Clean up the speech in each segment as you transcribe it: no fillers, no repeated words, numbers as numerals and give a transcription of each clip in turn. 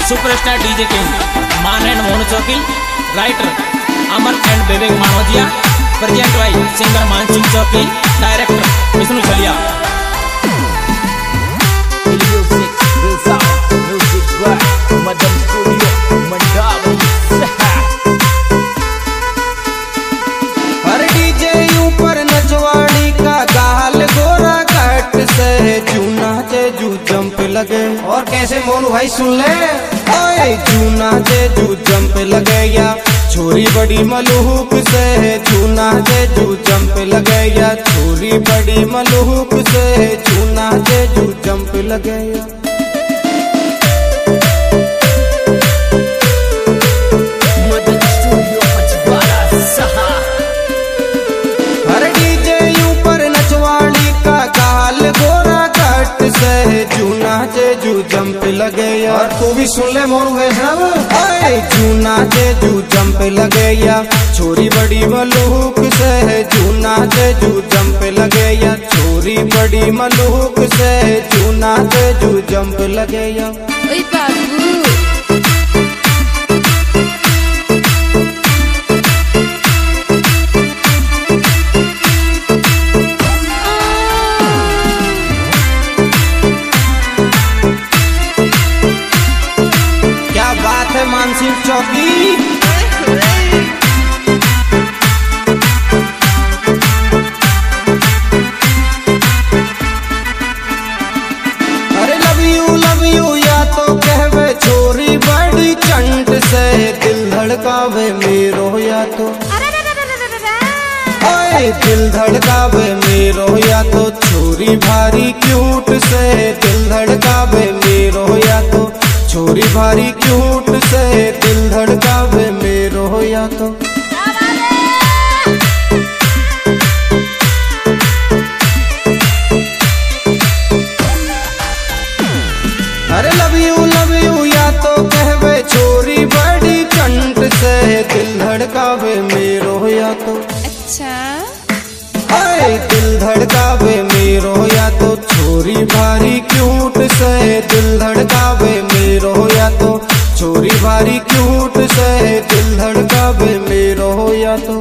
Superstar DJ king Maan and Mohan Chauki, writer Aman and Vivek Manojia, present by singer Mansingh Chauki, director Vishnu छलिया। हर DJ ऊपर नचवाड़ी का गाल गोरा कट से जूना जे जू जंप लगे। और कैसे मोनू भाई सुन ले, ओए जूना जे जू जंप लगे या छोरी बड़ी मलूक से, जूना जे जू जंप लगे या छोरी बड़ी मलूक से, जूना जे जू जंप लगे या। जूना जे जू जंप लगे या। और तू भी सुन ले मोरू वैष्णव, जूना जे जू जंप लगे या छोरी बड़ी मलूक से, जूना जे जू जंप लगे या छोरी बड़ी मलूक से, जूना जे जू जंप लगे या। ओए बाबू मानसिंह चौकी। अरे लव यू या तो कहवे छोरी बड़ी चंट से, दिल धड़कावे मेरो या तो, ओए दिल धड़कावे मेरो या तो छोरी भारी क्यूट से, दिल धड़कावे मेरो या तो छोरी भारी क्यूट से, दिल धड़कावे मेरो या तो। अरे लव यू या तो कहवे छोरी बड़ी चंट से, दिल धड़कावे मेरो या तो। अच्छा अरे दिल धड़कावे मेरो या तो छोरी भारी क्यूट से, दिल धड़कावे मेरो या तो छोरी भारी क्यूट से, दिल धड़कावे मेरो या तो।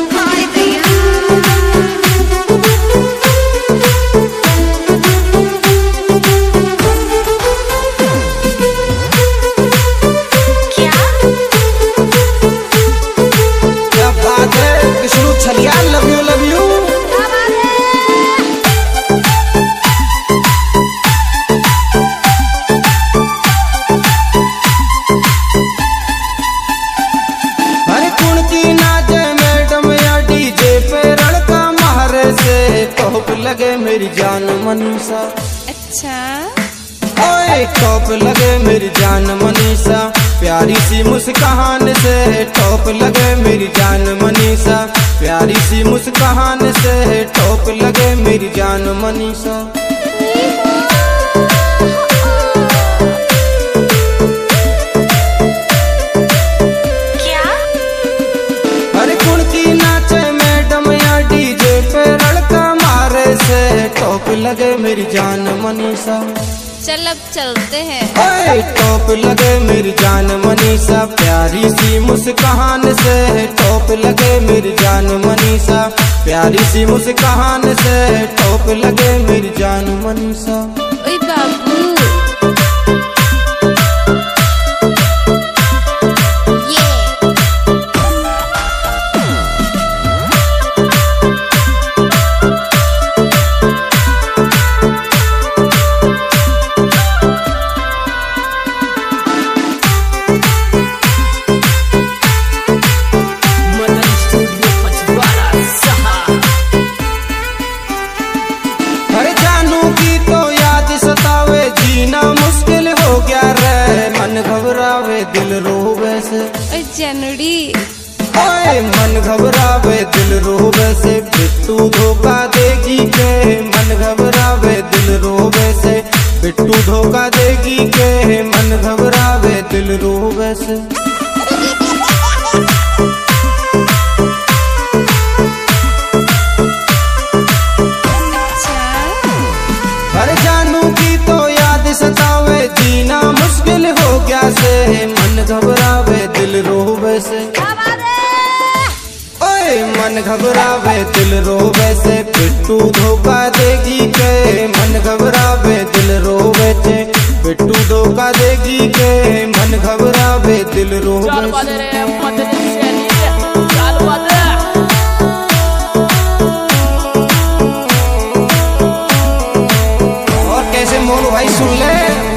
क्या बात है विष्णु छलिया, लव यू लव यू। लगे मेरी जान मनीषा, अच्छा ओए टॉप लगे मेरी जान मनीषा, प्यारी सी मुस्कान से टॉप लगे मेरी जान मनीषा, प्यारी सी मुस्कान से टॉप लगे मेरी जान मनीषा। क्या अरे कुणकी नाचे मैडम या डीजे पे लड़का मारे से, टॉप लगे मेरी जान मनीषा। चल अब चलते हैं। ओए टॉप लगे मेरी जान मनीषा, प्यारी सी मुस्कान से टॉप लगे मेरी जान मनीषा, प्यारी सी मुस्कान से टॉप लगे मेरी जान मनीषा। ओए बाबू दिल रोवे से, जनड़ी ओए मन घबरावे दिल रोवे से, बिट्टू धोखा देगी के, मन घबरावे दिल रोवे से, बिट्टू धोखा देगी के, मन घबरावे दिल रोवे से। अरे जानू की तो याद सतावे, जीना मुश्किल हो गया से, मन घबरावे दिल रोवे से। ओए मन घबरावे दिल रोवे से, बिट्टू धोखा देगी के। मन घबरावे दिल रोवे से, बिट्टू धोखा देगी के। मन घबरावे दिल रोवे से। और कैसे मोनू भाई सुन ले।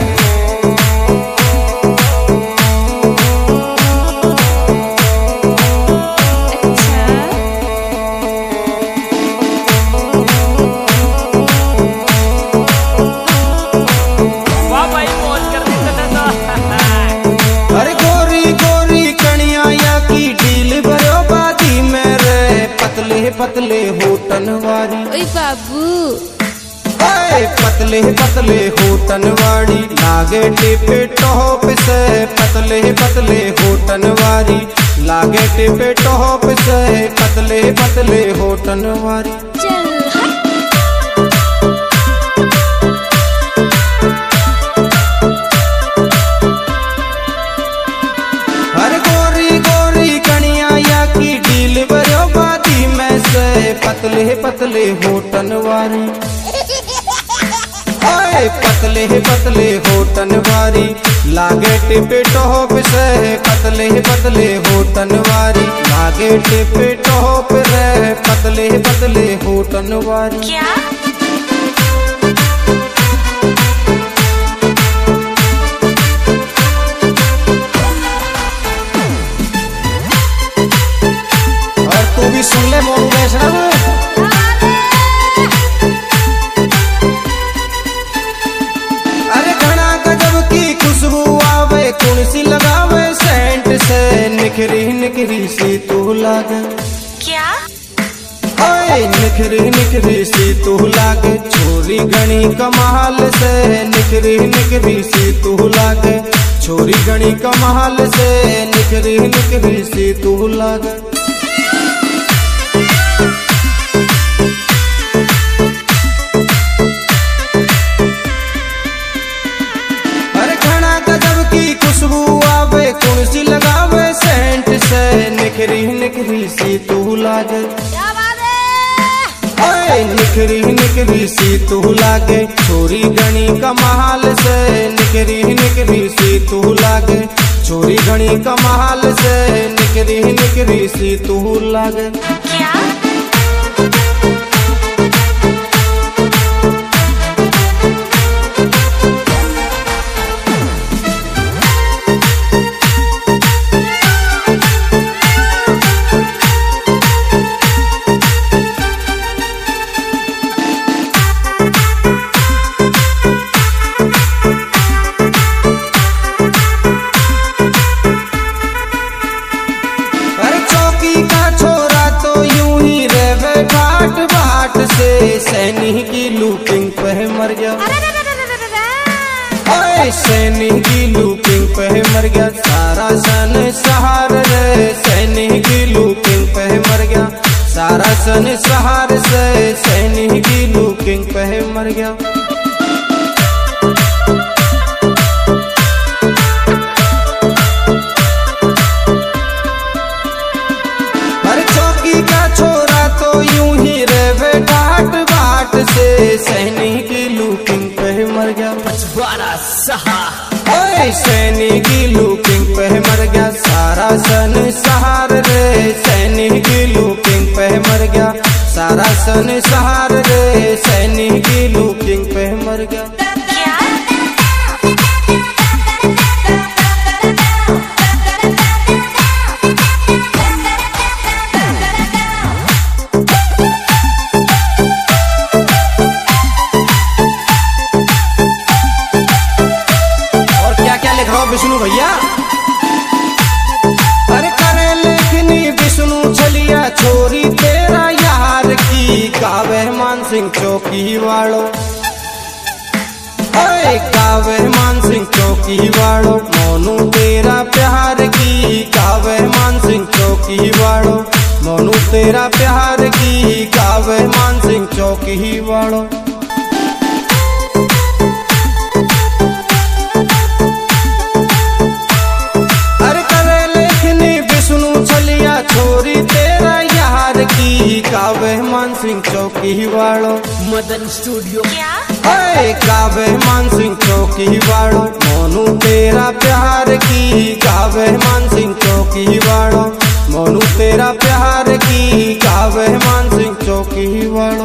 अरे गोरी गोरी कणिया या की डील भरो बादी मेरे, पतले पतले होटन वारी। ओए बाबू पतले पतले होटन वाली लागे टिपे टॉप से। पतले पतले होटन वाली लागे टिपे टॉप से। पतले पतले होटन वाली। चल हट। हर गोरी गोरी कणिया या की डील भरो बादी में से, पतले पतले होटन वाली। पतले पतले होटन वारी लागे टिपे टॉप से। पतले पतले होटन वारी लागे टिपे टॉप रे। पतले पतले होटन वारी। क्या? और तू भी सुन ले मोनू वैष्णव। तुलसी लगावे सेंट से, निखरी निखरी सी तू लागे। क्या? ओए निखरी निखरी सी तू लागे, छोरी गणी कमाल से। निखरी निखरी सी तू लागे, छोरी गणी कमाल से। निखरी निखरी सी तू लागे। खुशबू आवे तुलसी लगावे सेंट से, निखरी निखरी सी तू लागे। क्या बात है? ओए निखरी निखरी सी तू लागे, छोरी गणी कमाल से। निखरी निखरी सी तू लागे, छोरी गणी कमाल से। निखरी निखरी सी तू लागे। क्या? सैनी की लूपिंग पे मर गया। ओए सैनी की लूपिंग पे मर गया, सारा सन सहार रे। सैनी की लूपिंग पे मर गया, सारा सन सहार से। सैनी की लूपिंग पे मर गया। हर चौकी का छोरा तो यूं ही रे बाट बाट से। सैनी की लूपिंग पे मर गया। ओए सैनी की लूपिंग पे मर गया, सारा सन सहार रे। सैनी की लूपिंग पे मर गया, सारा सन सहार रे। सैनी की लूपिंग पे मर गया। विष्णु भैया अरे करे लेखनी विष्णु छलिया, छोरी तेरा यार की। कावे मान सिंह चौकी वालो, कावे मान सिंह चौकी वालो। मोनू तेरा प्यार की, कावे मान सिंह चौकी वालो। मोनू तेरा प्यार की, कावे मान सिंह चौकी वालो। सिंह चौकी वालो। मदन स्टूडियो। क्या? ओए गावे मान सिंह चौकी वालो, मोनू तेरा प्यार की गावे मान सिंह चौकी वालो, मोनू तेरा प्यार की गावे मान सिंह चौकी वालो।